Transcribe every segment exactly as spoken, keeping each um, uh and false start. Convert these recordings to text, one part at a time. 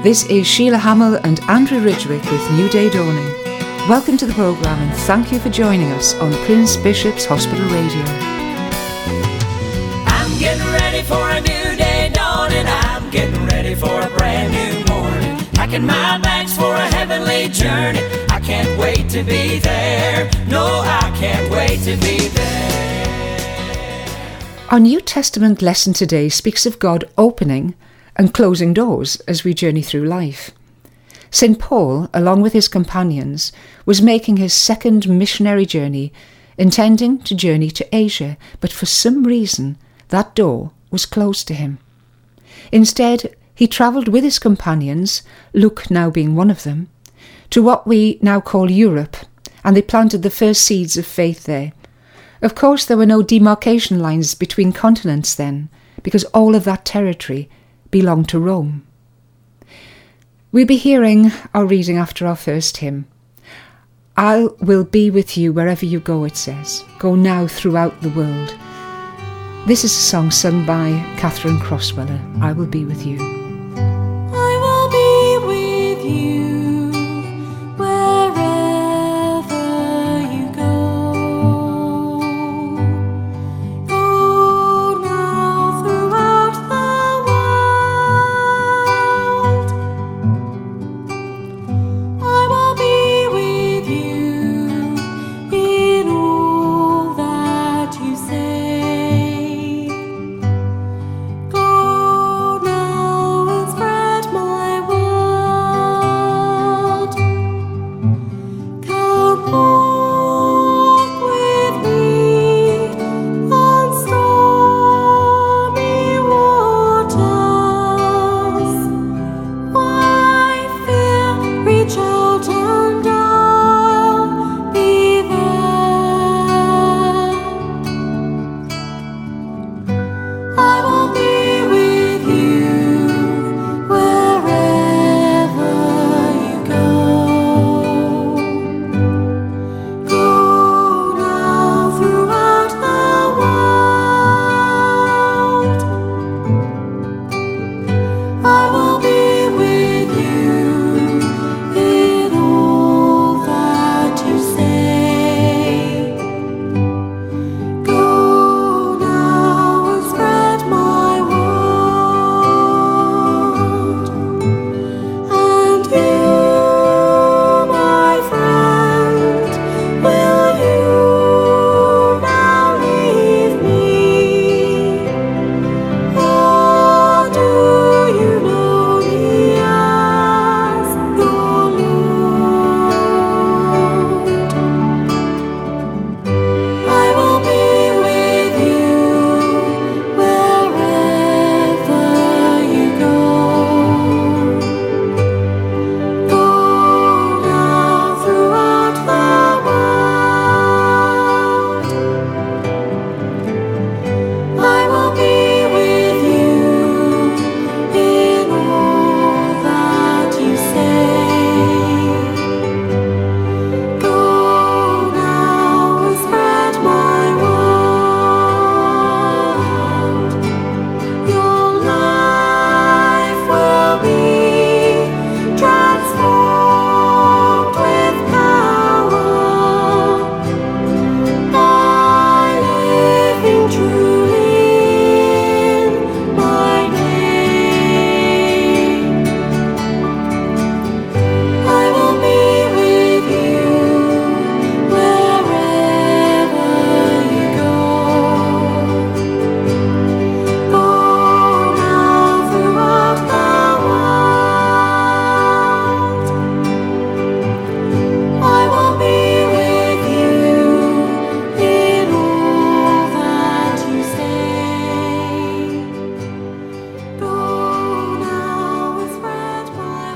This is Sheila Hamill and Andrew Ridgwick with New Day Dawning. Welcome to the programme and thank you for joining us on Prince Bishop's Hospital Radio. I'm getting ready for a new day dawning. I'm getting ready for a brand new morning. Packing my bags for a heavenly journey. I can't wait to be there. No, I can't wait to be there. Our New Testament lesson today speaks of God opening and closing doors as we journey through life. Saint Paul, along with his companions, was making his second missionary journey, intending to journey to Asia, but for some reason that door was closed to him. Instead, he travelled with his companions, Luke now being one of them, to what we now call Europe, and they planted the first seeds of faith there. Of course, there were no demarcation lines between continents then, because all of that territory belonged to Rome. We'll be hearing our reading after our first hymn. I will be with you wherever you go, it says. Go now throughout the world. This is a song sung by Catherine Crossweller. I will be with you. I will be with you wherever you go. Go now throughout the world. I will be with you in all that you say. Go now and spread my word. Come walk with me on stormy waters. Why fear? Reach out and I'll be there. I will be with you wherever you go. Go now throughout the world. I will be with you in all that you say. Go now and spread my word. And you, my friend, will you now leave me? Or do you know me as your Lord? I will be with you wherever you go. Go now throughout the world. I will be with you in all that you say. Go now and spread my word. Your life will be transformed with power by living truly in my name. I will be with you wherever you go. Go now throughout the world. I will be with you in all that you say. Go now and spread my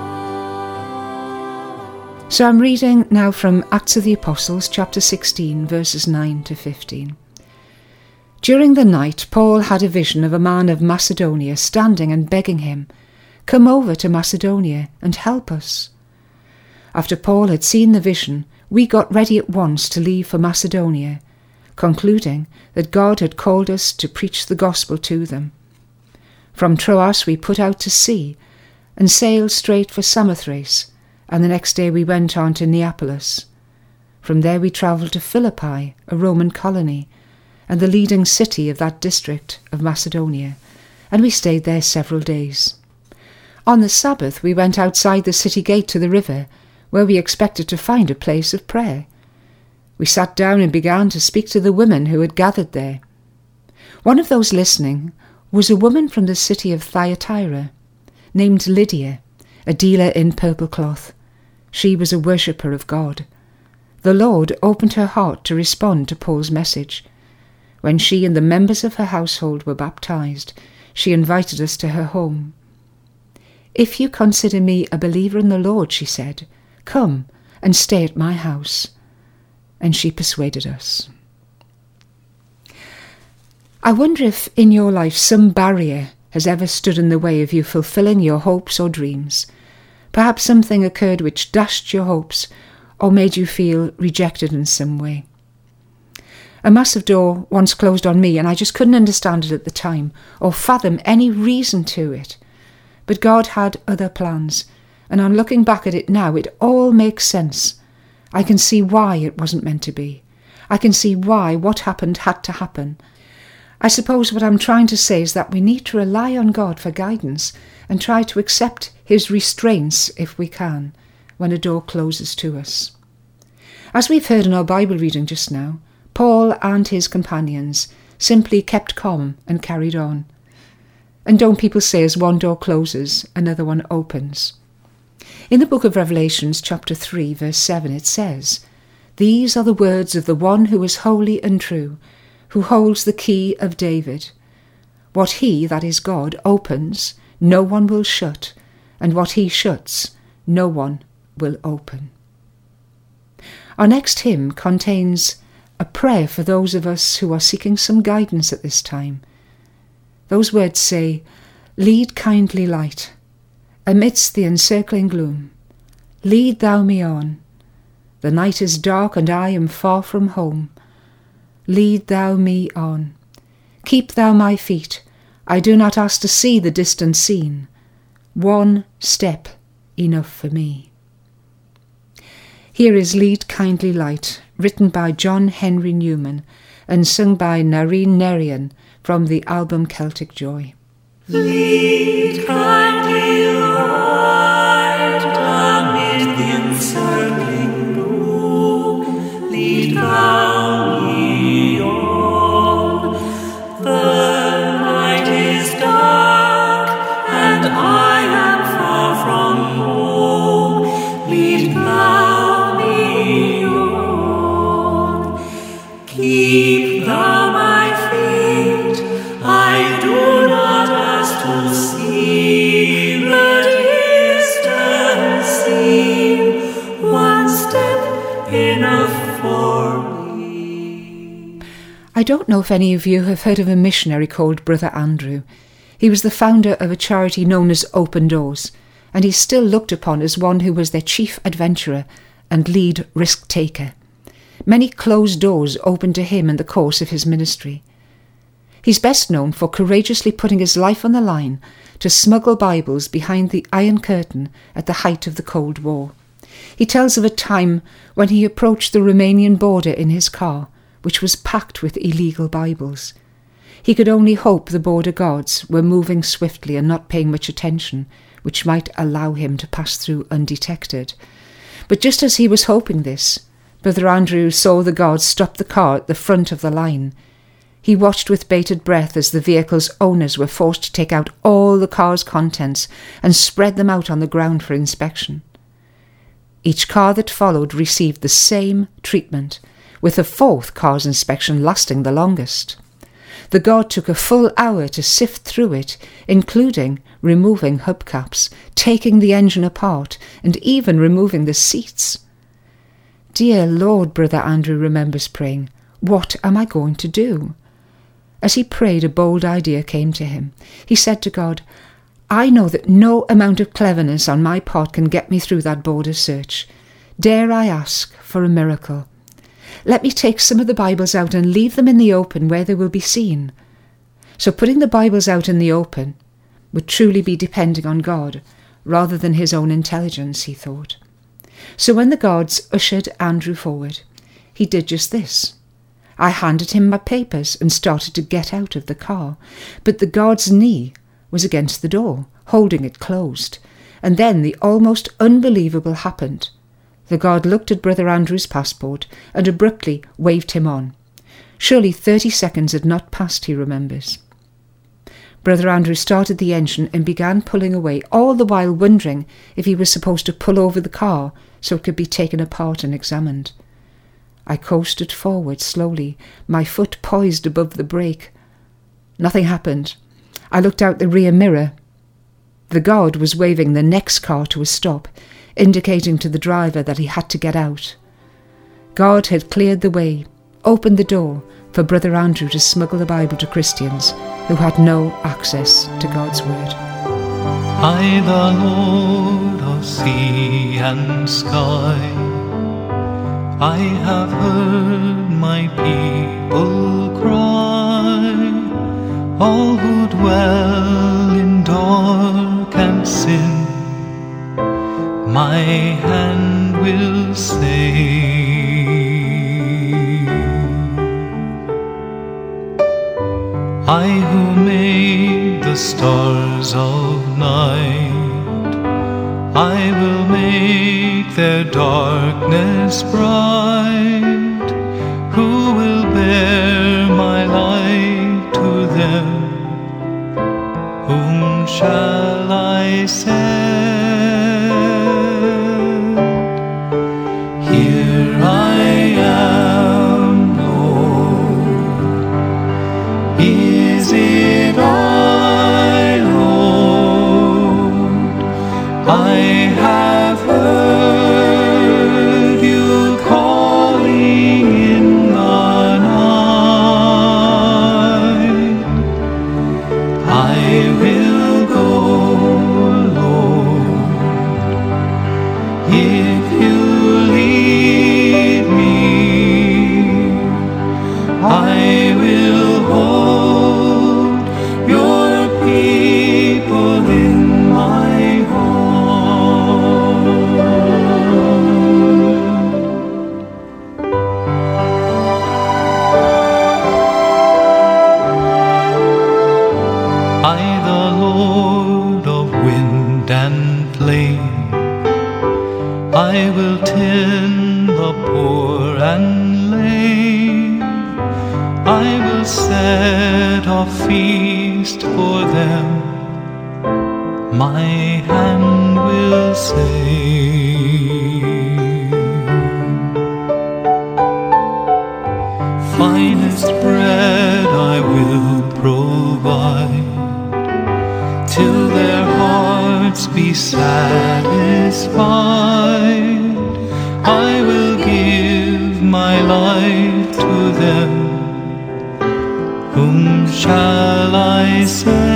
word. So I'm reading now from Acts of the Apostles, chapter sixteen, verses nine to fifteen. During the night, Paul had a vision of a man of Macedonia standing and begging him, "Come over to Macedonia and help us." After Paul had seen the vision, we got ready at once to leave for Macedonia, concluding that God had called us to preach the gospel to them. From Troas we put out to sea, and sailed straight for Samothrace, and the next day we went on to Neapolis. From there we travelled to Philippi, a Roman colony, and the leading city of that district of Macedonia, and we stayed there several days. On the Sabbath we went outside the city gate to the river, where we expected to find a place of prayer. We sat down and began to speak to the women who had gathered there. One of those listening was a woman from the city of Thyatira, named Lydia, a dealer in purple cloth. She was a worshipper of God. The Lord opened her heart to respond to Paul's message. When she and the members of her household were baptized, she invited us to her home. "If you consider me a believer in the Lord," she said, "come and stay at my house." And she persuaded us. I wonder if in your life some barrier has ever stood in the way of you fulfilling your hopes or dreams. Perhaps something occurred which dashed your hopes or made you feel rejected in some way. A massive door once closed on me, and I just couldn't understand it at the time or fathom any reason to it. But God had other plans, and on looking back at it now, it all makes sense. I can see why it wasn't meant to be. I can see why what happened had to happen. I suppose what I'm trying to say is that we need to rely on God for guidance and try to accept his restraints if we can, when a door closes to us. As we've heard in our Bible reading just now, Paul and his companions simply kept calm and carried on. And don't people say as one door closes, another one opens? In the book of Revelations, chapter three, verse seven, it says, "These are the words of the one who is holy and true, who holds the key of David. What he, that is God, opens, no one will shut, and what he shuts, no one will open." Our next hymn contains a prayer for those of us who are seeking some guidance at this time. Those words say, "Lead, kindly light, amidst the encircling gloom. Lead thou me on. The night is dark and I am far from home. Lead thou me on. Keep thou my feet. I do not ask to see the distant scene. One step enough for me." Here is Lead, Kindly Light, written by John Henry Newman and sung by Nareen Nerian from the album Celtic Joy. Lead, kindly light, amid the encircling gloom. Lead thou me on. The night is dark, and I am far from home. Lead thou me on. Keep thou my feet. I do not ask to see the distant scene. One step enough for me. I don't know if any of you have heard of a missionary called Brother Andrew. He was the founder of a charity known as Open Doors, and he's still looked upon as one who was their chief adventurer and lead risk-taker. Many closed doors opened to him in the course of his ministry. He's best known for courageously putting his life on the line to smuggle Bibles behind the Iron Curtain at the height of the Cold War. He tells of a time when he approached the Romanian border in his car, which was packed with illegal Bibles. He could only hope the border guards were moving swiftly and not paying much attention, which might allow him to pass through undetected. But just as he was hoping this, Brother Andrew saw the guards stop the car at the front of the line. He watched with bated breath as the vehicle's owners were forced to take out all the car's contents and spread them out on the ground for inspection. Each car that followed received the same treatment, with the fourth car's inspection lasting the longest. The guard took a full hour to sift through it, including removing hubcaps, taking the engine apart, and even removing the seats. "Dear Lord," Brother Andrew remembers praying, "what am I going to do?" As he prayed, a bold idea came to him. He said to God, "I know that no amount of cleverness on my part can get me through that border search. Dare I ask for a miracle? Let me take some of the Bibles out and leave them in the open where they will be seen." So putting the Bibles out in the open would truly be depending on God, rather than his own intelligence, he thought. So when the guards ushered Andrew forward, he did just this. I handed him my papers and started to get out of the car, but the guard's knee was against the door, holding it closed. And then the almost unbelievable happened. The guard looked at Brother Andrew's passport and abruptly waved him on. Surely thirty seconds had not passed, he remembers. Brother Andrew started the engine and began pulling away, all the while wondering if he was supposed to pull over the car so it could be taken apart and examined. I coasted forward slowly, my foot poised above the brake. Nothing happened. I looked out the rear mirror. The guard was waving the next car to a stop, indicating to the driver that he had to get out. God had cleared the way, opened the door for Brother Andrew to smuggle the Bible to Christians who had no access to God's word. I, the Lord of sea and sky, I have heard my people cry, all who dwell in dark and sin, my hand will save. I who made the stars of night, I will make their darkness bright. Who will bear my light to them? Whom shall I send? Here I am, Lord. Is it I, Lord? I have heard you calling in the night. I will go, Lord, if you lead me. I will hold your people in my heart. I, the Lord of wind and plain, I will tend the poor and lame. I will set a feast for them, my hand will save. Finest bread I will provide, till their hearts be satisfied. I will give my life to them. Whom shall I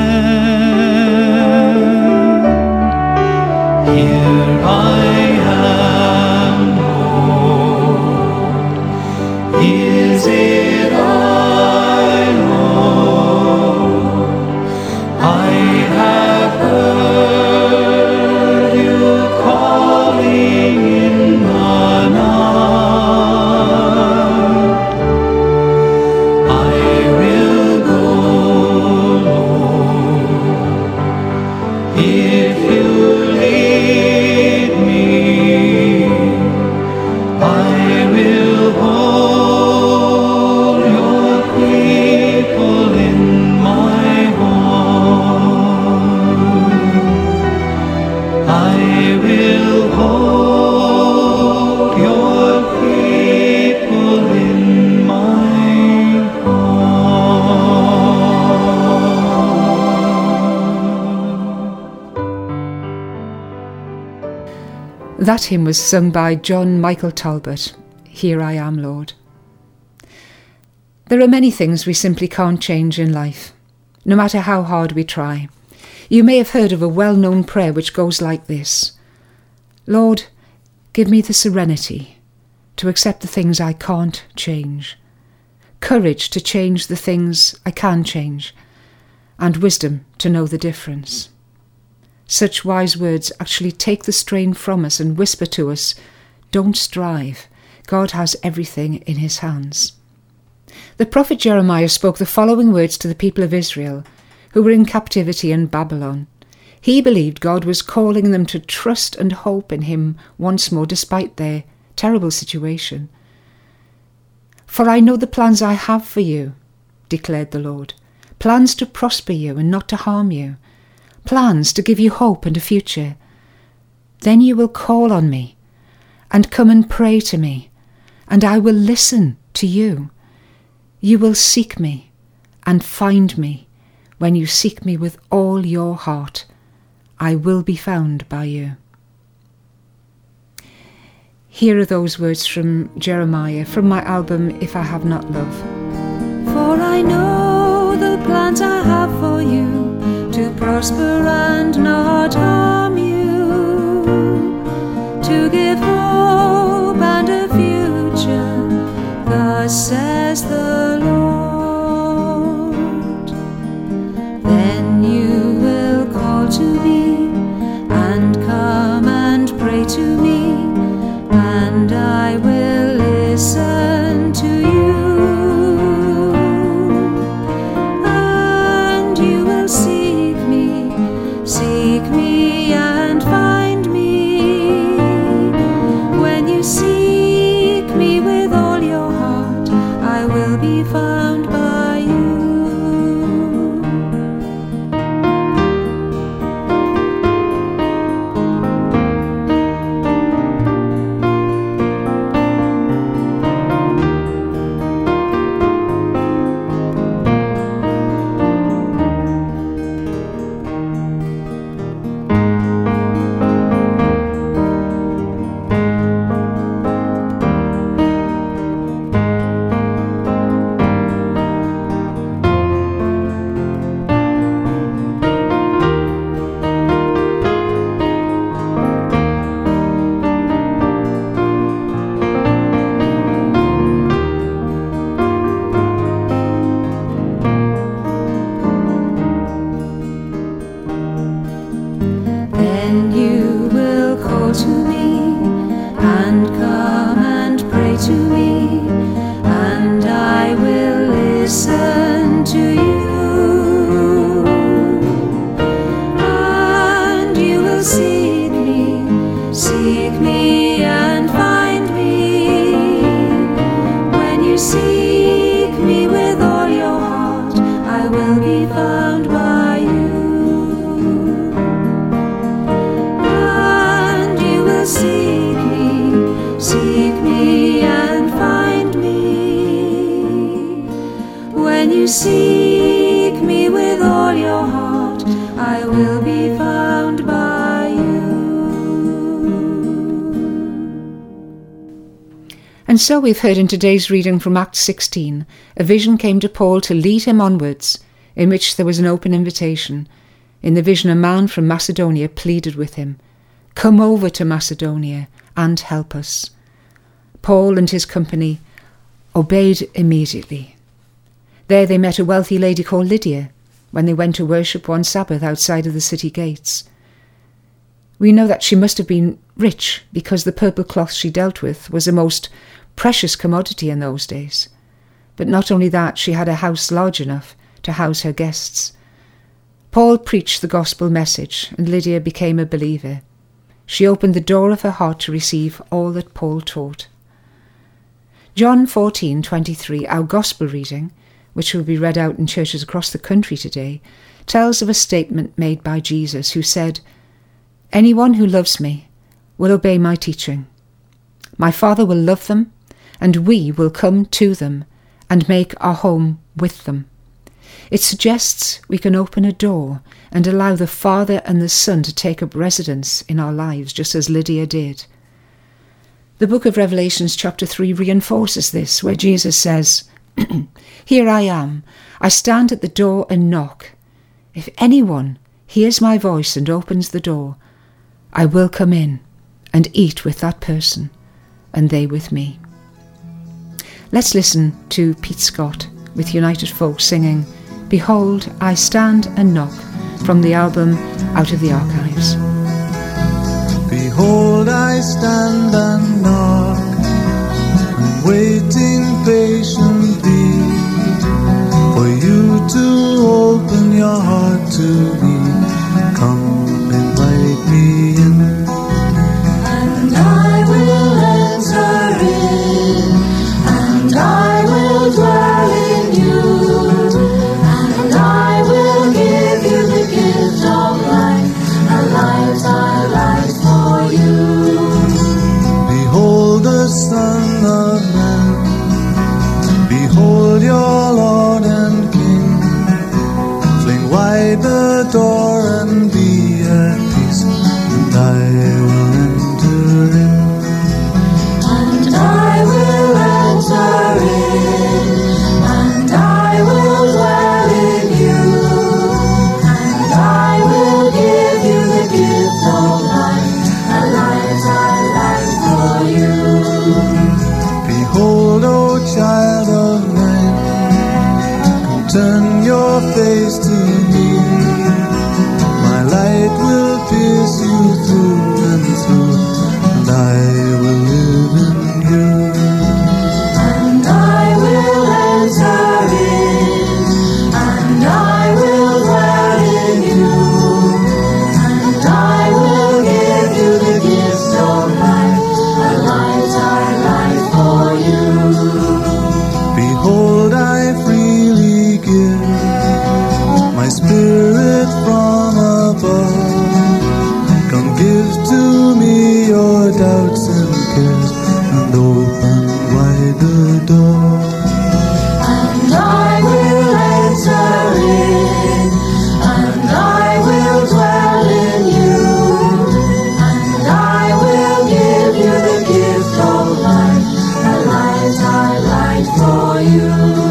send? Here I am, Lord. Is it I, Lord? I have heard you calling in the night. I will go, Lord, if you lead me. I will hold your people in my heart. I will hold your people in my heart. That hymn was sung by John Michael Talbot, Here I Am, Lord. There are many things we simply can't change in life, no matter how hard we try. You may have heard of a well-known prayer which goes like this: Lord, give me the serenity to accept the things I can't change, courage to change the things I can change, and wisdom to know the difference. Such wise words actually take the strain from us and whisper to us, don't strive. God has everything in his hands. The prophet Jeremiah spoke the following words to the people of Israel, who were in captivity in Babylon. He believed God was calling them to trust and hope in him once more despite their terrible situation. For I know the plans I have for you, declared the Lord, plans to prosper you and not to harm you, plans to give you hope and a future. Then you will call on me and come and pray to me, and I will listen to you. You will seek me and find me when you seek me with all your heart. I will be found by you. Here are those words from Jeremiah, from my album If I Have Not Love. For I know the plans I have for you, to prosper and not harm you, to give hope and a future, thus says the Lord. Then you will call to me and come and pray to me, and I will listen to you, and you will seek me, seek me and find me. When you seek me with all your heart, I will be found by you. Then you will call to me and come and pray to me, and I will listen to you, and you will seek me, seek me and find me. When you seek me with all your heart, I will be found by you. Seek me, seek me and find me. When you seek me with all your heart, I will be found by you. And so we've heard in today's reading from Acts sixteen, a vision came to Paul to lead him onwards, in which there was an open invitation. In the vision, a man from Macedonia pleaded with him, come over to Macedonia and help us. Paul and his company obeyed immediately. There they met a wealthy lady called Lydia when they went to worship one Sabbath outside of the city gates. We know that she must have been rich because the purple cloth she dealt with was a most precious commodity in those days. But not only that, she had a house large enough to house her guests. Paul preached the gospel message and Lydia became a believer. She opened the door of her heart to receive all that Paul taught. John fourteen twenty-three, our gospel reading, which will be read out in churches across the country today, tells of a statement made by Jesus who said, anyone who loves me will obey my teaching. My Father will love them, and we will come to them and make our home with them. It suggests we can open a door and allow the Father and the Son to take up residence in our lives, just as Lydia did. The book of Revelations chapter three reinforces this, where Jesus says, here I am, I stand at the door and knock. If anyone hears my voice and opens the door, I will come in and eat with that person, and they with me. Let's listen to Pete Scott with United Folk singing, Behold, I stand and knock. from the album Out of the Archives. Behold, I stand and knock, I'm waiting patiently for you to open your heart to me. Come, invite me in, And I will enter in, and I will dwell in you, and I will give you the gift of life, a life I light for you. behold the Son of Man, behold your Lord and King. Fling wide the door and be at peace, and I will enter in. And I will enter in, and I will dwell in you, and I will give you the gift of life, a life I light for you. Behold, O child of mine, come turn your face to me. My light will pierce you through and through, and I will live in you. And I will enter in, and I will dwell in you, and I will give you the gift of life, a light I light for you. Behold, I freely give my spirit from above. Come give to me your doubts and cares, and open wide the door. And I will enter in, and I will dwell in you, and I will give you the gift of life, a light I light for you.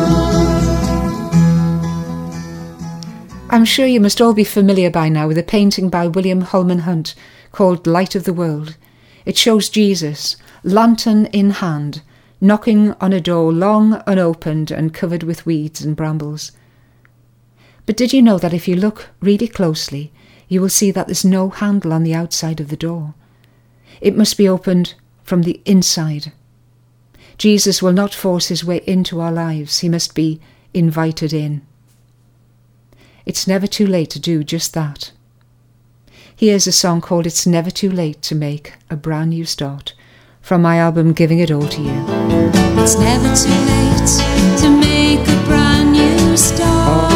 I'm sure you must all be familiar by now with a painting by William Holman Hunt called Light of the World. It shows Jesus, lantern in hand, knocking on a door long unopened and covered with weeds and brambles. But did you know that if you look really closely, you will see that there's no handle on the outside of the door? It must be opened from the inside. Jesus will not force his way into our lives. He must be invited in. It's never too late to do just that. Here's a song called It's Never Too Late to Make a Brand New Start from my album Giving It All to You. It's never too late to make a brand new start.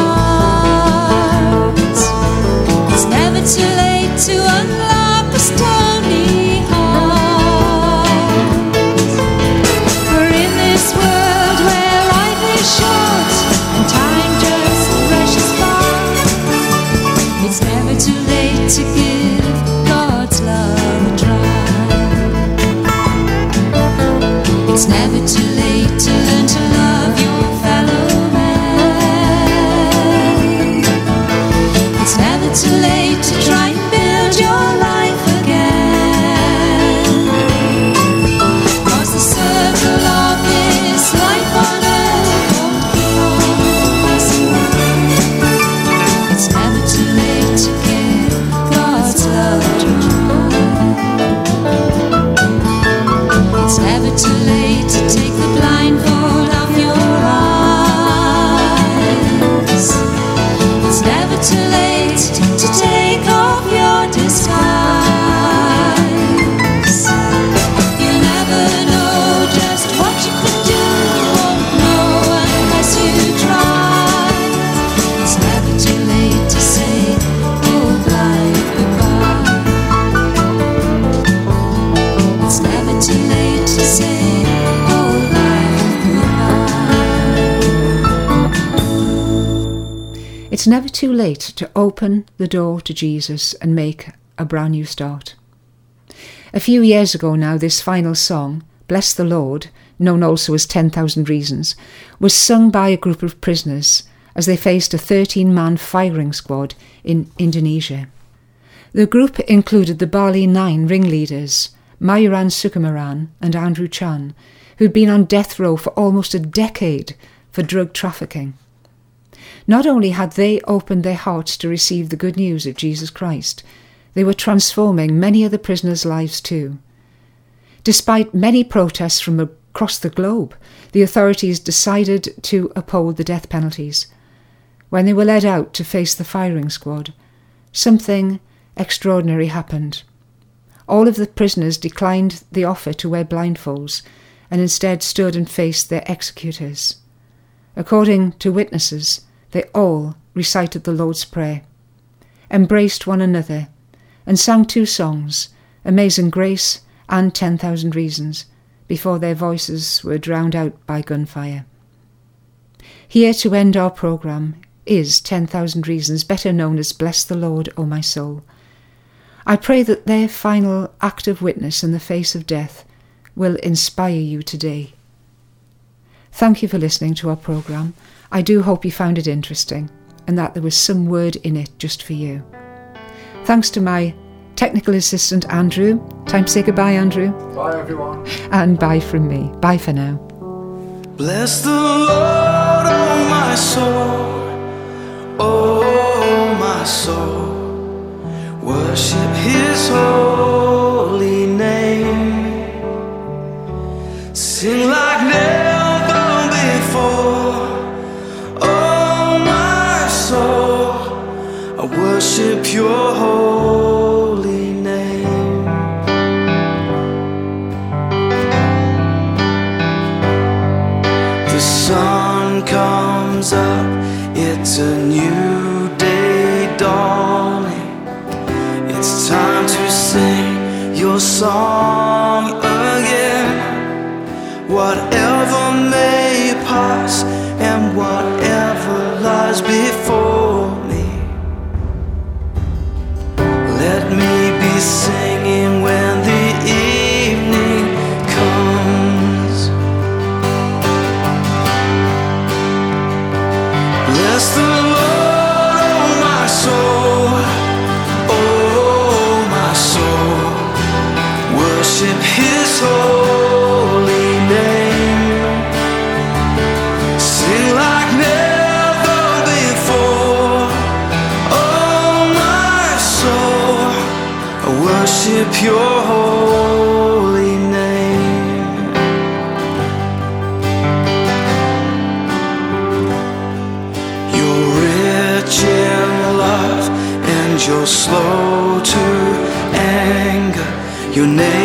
It's never too late to unlock a stony heart. For in this world where life is short and time just rushes by, it's never too late to give God's love a try. It's never too late to learn to love your fellow man. It's never too late to try and build your life again. 'Cause the circle of this life on earth won't be long passing by. It's never too late to give God's love a try. It's never too late to take the blindfold off your eyes. It's never too late to take off your disguise. You'll never know just what you can do, won't know unless you try. It's never too late to say old life goodbye. It's never too late to say old life goodbye. It's never too late to open the door to Jesus and make a brand new start. A few years ago now, this final song, Bless the Lord, known also as ten thousand Reasons, was sung by a group of prisoners as they faced a thirteen-man firing squad in Indonesia. The group included the Bali Nine ringleaders, Mayuran Sukumaran and Andrew Chan, who'd been on death row for almost a decade for drug trafficking. Not only had they opened their hearts to receive the good news of Jesus Christ, they were transforming many of the prisoners' lives too. Despite many protests from across the globe, the authorities decided to uphold the death penalties. When they were led out to face the firing squad, something extraordinary happened. All of the prisoners declined the offer to wear blindfolds and instead stood and faced their executors. According to witnesses, they all recited the Lord's Prayer, embraced one another, and sang two songs, Amazing Grace and ten thousand Reasons, before their voices were drowned out by gunfire. Here to end our programme is ten thousand Reasons, better known as Bless the Lord, O my soul. I pray that their final act of witness in the face of death will inspire you today. Thank you for listening to our programme. I do hope you found it interesting and that there was some word in it just for you. Thanks to my technical assistant, Andrew. Time to say goodbye, Andrew. Bye, everyone. And bye from me. Bye for now. Bless the Lord, oh my soul, oh my soul. Worship His holy name. Sing like never before. Oh my soul, I worship Your holy name. The sun comes up, it's a new day dawning. It's time to sing Your song again. Whatever may pass and whatever lies before me, let me be singing when the evening comes. Bless the Lord, oh my soul, oh my soul. Worship His holy name. Sing like never before. Oh my soul, I worship Your holy name. You're rich in love and You're slow to anger. Your name